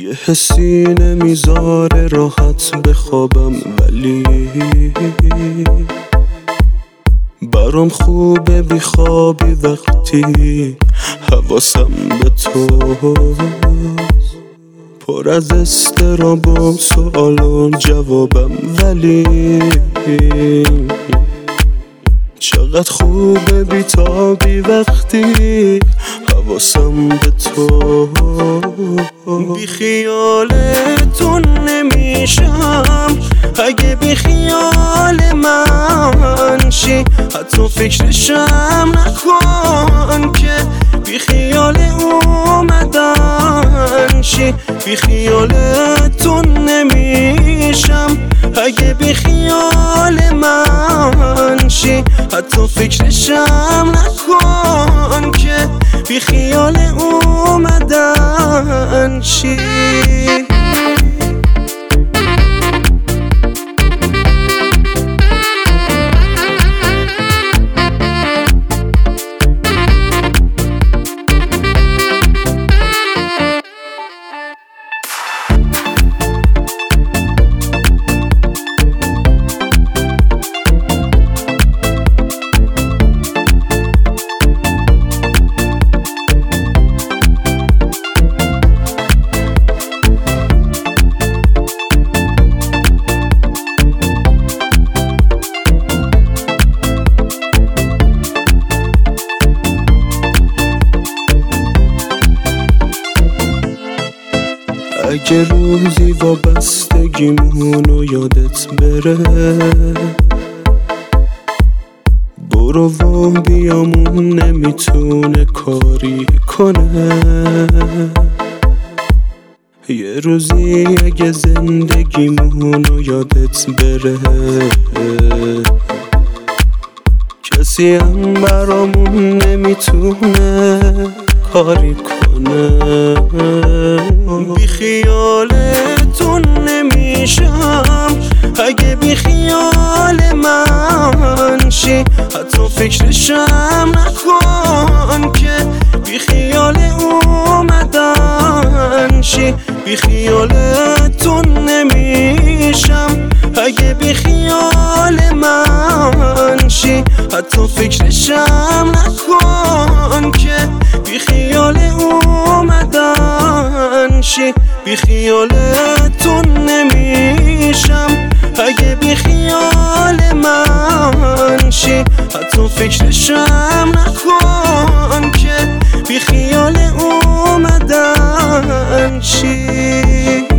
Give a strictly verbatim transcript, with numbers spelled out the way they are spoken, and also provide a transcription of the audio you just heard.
یه حسی نمیذاره راحت بخوابم، ولی برام خوبه بیخوابی وقتی حواسم به تو، پر از استراب و سوال و جوابم، ولی چقدر خوبه بیتابی وقتی حواسم به تو. بی خیالتون نمیشم اگه بی خیال من شی، حتی فکرشم نکن که بی خیال اومدن شی. بی خیالتون نمیشم اگه بی خیال من شی، حتی فکرشم نکن که بی خیال اومدن شی. اگه روزی وابستگیمونو یادت بره، برو و بیامون نمیتونه کاری کنه. یه روزی اگه زندگیمونو یادت بره، کسی هم برامون نمیتونه کاری کنه. بی خیالتون نمیشم اگه بی خیال من شی، حتی فکرشم نکن که بی خیال اومدن شی. بی خیالتون نمیشم اگه بی خیال من شی، حتی فکرشم نکن که بی خیال اومدن شی. بی خیالتون نمیشم اگه بی خیال من شی، حتی فکرشم نکن که بی خیال اومدن شی.